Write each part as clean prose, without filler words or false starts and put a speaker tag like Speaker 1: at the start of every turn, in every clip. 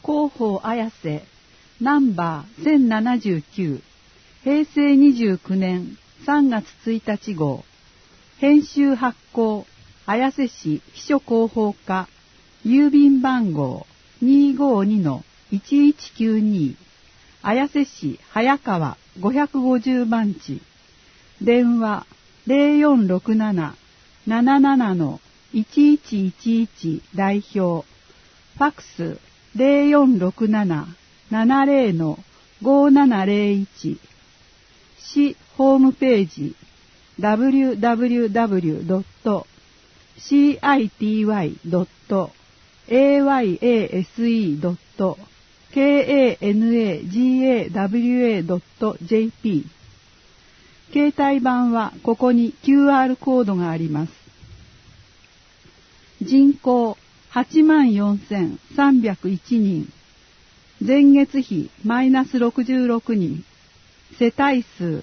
Speaker 1: 広報綾瀬ナンバー1079平成29年3月1日号編集発行綾瀬市秘書広報課郵便番号 252-1192 綾瀬市早川550番地電話 0467-77-1111 代表ファックス 0467-70-5701 市ホームページ www.city.ayase.kanagawa.jp 携帯版はここに QR コードがあります。人口 84,301 人、前月比マイナス66人、世帯数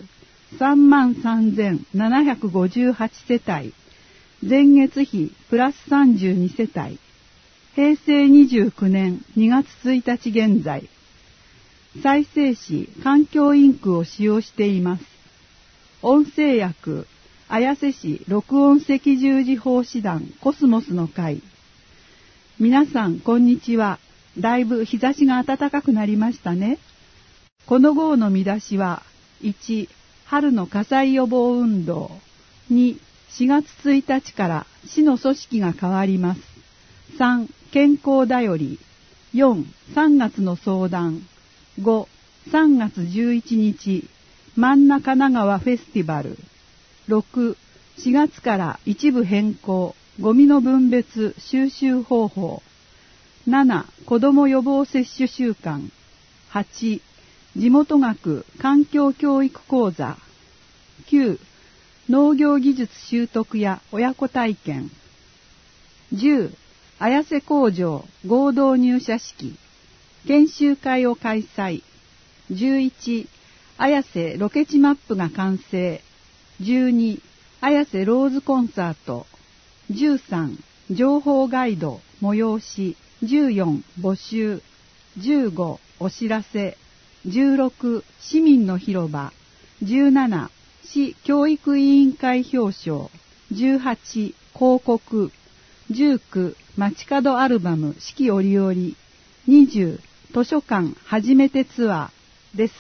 Speaker 1: 33,758 世帯、前月比プラス32世帯、平成29年2月1日現在、再生紙環境インクを使用しています。音声訳綾瀬市録音赤十字奉仕団コスモスの会。皆さんこんにちは。だいぶ日差しが暖かくなりましたね。この号の見出しは1、春の火災予防運動。2、4月1日から市の組織が変わります。3、健康だより。4、3月の相談。5、3月11日真ん中長川フェスティバル。6、4月から一部変更、ゴミの分別収集方法。7、子ども予防接種週間。8、地元学環境教育講座。9、農業技術習得や親子体験。10、綾瀬工場合同入社式。研修会を開催。11、綾瀬ロケ地マップが完成。12、綾瀬ローズコンサート。13、情報ガイド催し。14、募集。15、お知らせ。16、市民の広場。17、市教育委員会表彰。18、広告。19、街角アルバム四季折々。20、図書館初めてツアーです。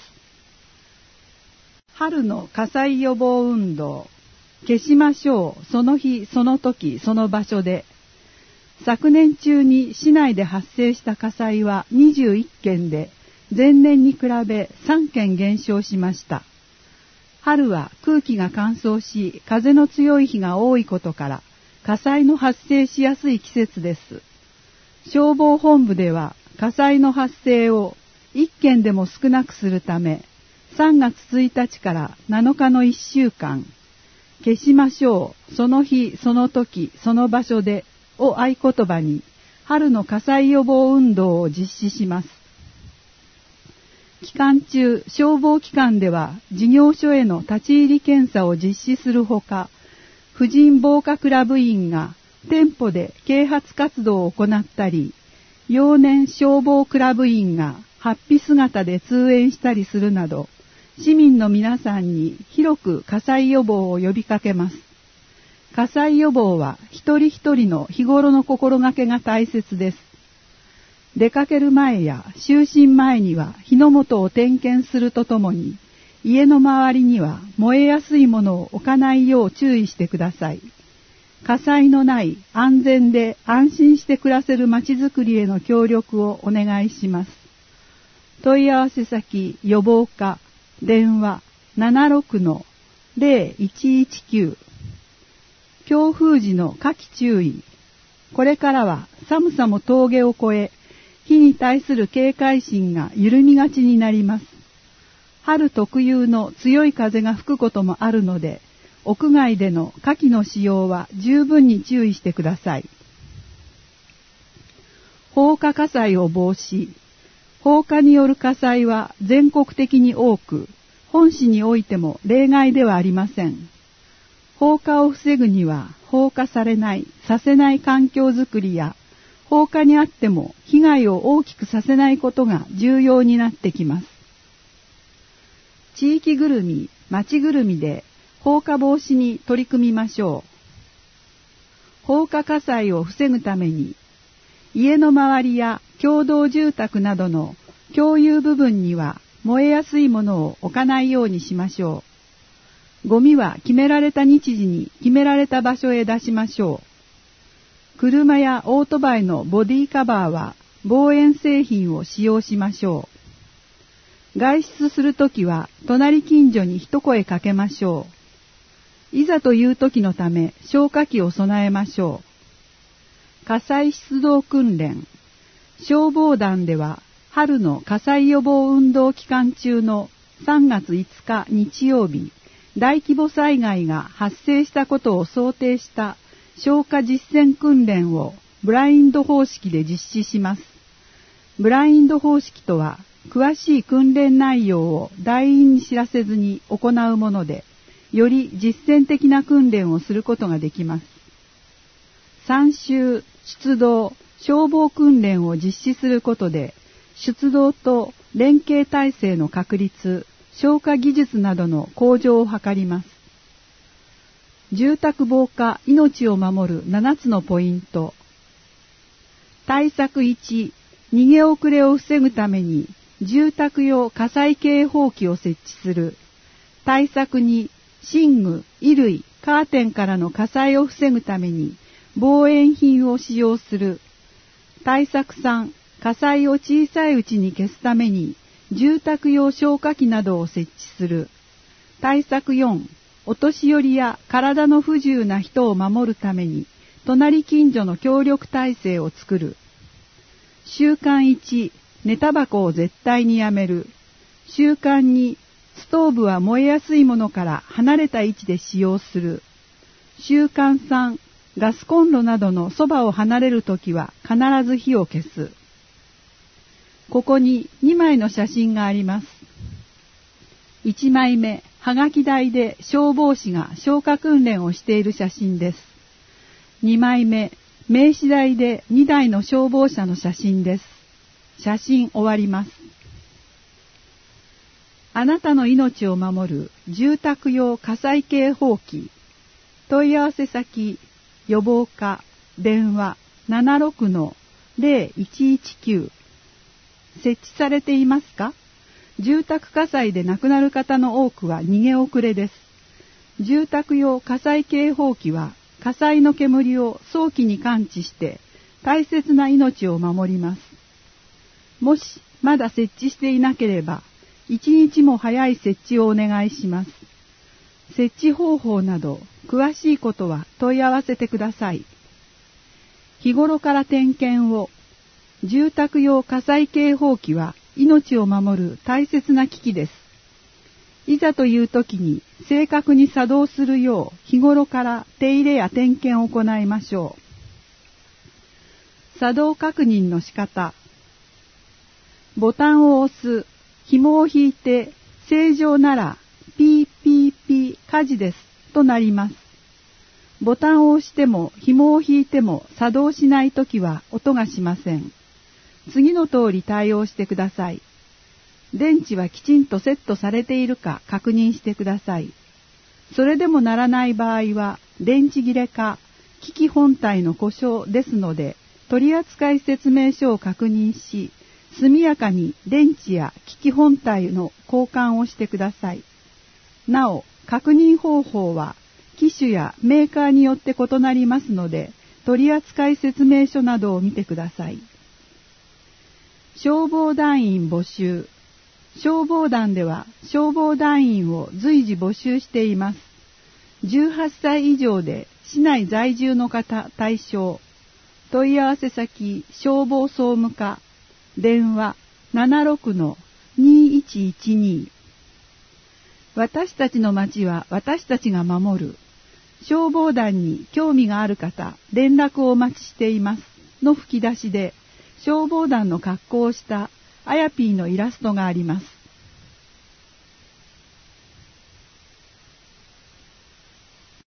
Speaker 1: 春の火災予防運動。消しましょう。その日、その時、その場所で。昨年中に市内で発生した火災は21件で、前年に比べ3件減少しました。春は空気が乾燥し、風の強い日が多いことから、火災の発生しやすい季節です。消防本部では火災の発生を1件でも少なくするため、3月1日から7日の1週間、消しましょう、その日、その時、その場所でを合言葉に、春の火災予防運動を実施します。期間中、消防機関では事業所への立ち入り検査を実施するほか、婦人防火クラブ員が店舗で啓発活動を行ったり、幼年消防クラブ員が法被姿で通園したりするなど、市民の皆さんに広く火災予防を呼びかけます。火災予防は一人一人の日頃の心がけが大切です。出かける前や就寝前には火の元を点検するとともに、家の周りには燃えやすいものを置かないよう注意してください。火災のない安全で安心して暮らせるまちづくりへの協力をお願いします。問い合わせ先予防課電話 76-0119。 強風時の火気注意。これからは寒さも峠を越え、火に対する警戒心が緩みがちになります。春特有の強い風が吹くこともあるので、屋外での火気の使用は十分に注意してください。放火火災を防止。放火による火災は全国的に多く、本市においても例外ではありません。放火を防ぐには放火されない、させない環境づくりや、 放火にあっても被害を大きくさせないことが重要になってきます。地域ぐるみ、町ぐるみで放火防止に取り組みましょう。放火火災を防ぐために、家の周りや共同住宅などの共有部分には燃えやすいものを置かないようにしましょう。ゴミは決められた日時に決められた場所へ出しましょう。車やオートバイのボディカバーは防煙製品を使用しましょう。外出するときは隣近所に一声かけましょう。いざという時のため消火器を備えましょう。火災出動訓練。消防団では春の火災予防運動期間中の3月5日日曜日、大規模災害が発生したことを想定した消火実践訓練をブラインド方式で実施します。ブラインド方式とは、詳しい訓練内容を団員に知らせずに行うもので、より実践的な訓練をすることができます。参集、出動、消防訓練を実施することで、出動と連携体制の確立、消火技術などの向上を図ります。住宅防火、命を守る7つのポイント。対策1、逃げ遅れを防ぐために住宅用火災警報器を設置する。対策2、寝具、衣類、カーテンからの火災を防ぐために防煙品を使用する。対策3、火災を小さいうちに消すために住宅用消火器などを設置する。対策4、お年寄りや体の不自由な人を守るために隣近所の協力体制を作る。習慣1、寝タバコを絶対にやめる。習慣2、ストーブは燃えやすいものから離れた位置で使用する。習慣3、ガスコンロなどのそばを離れるときは必ず火を消す。ここに2枚の写真があります。1枚目、はがき台で消防士が消火訓練をしている写真です。2枚目、名刺台で2台の消防車の写真です。写真終わります。あなたの命を守る住宅用火災警報器。問い合わせ先、予防課、電話 76-0119。設置されていますか？住宅火災で亡くなる方の多くは逃げ遅れです。住宅用火災警報器は火災の煙を早期に感知して大切な命を守ります。もしまだ設置していなければ、一日も早い設置をお願いします。設置方法など詳しいことは問い合わせてください。日頃から点検を。住宅用火災警報器は命を守る大切な機器です。いざという時に正確に作動するよう日頃から手入れや点検を行いましょう。作動確認の仕方。ボタンを押す、紐を引いて正常ならピーピーピー火事ですとなります。ボタンを押しても紐を引いても作動しないときは音がしません。次の通り対応してください。電池はきちんとセットされているか確認してください。それでもならない場合は電池切れか機器本体の故障ですので、取扱説明書を確認し、速やかに電池や機器本体の交換をしてください。なお、確認方法は機種やメーカーによって異なりますので、取扱説明書などを見てください。消防団員募集。消防団では消防団員を随時募集しています。18歳以上で市内在住の方対象。問い合わせ先、消防総務課。電話 76-2112。私たちの町は私たちが守る。消防団に興味がある方、連絡をお待ちしています。の吹き出しで、消防団の格好をしたあやぴーのイラストがあります。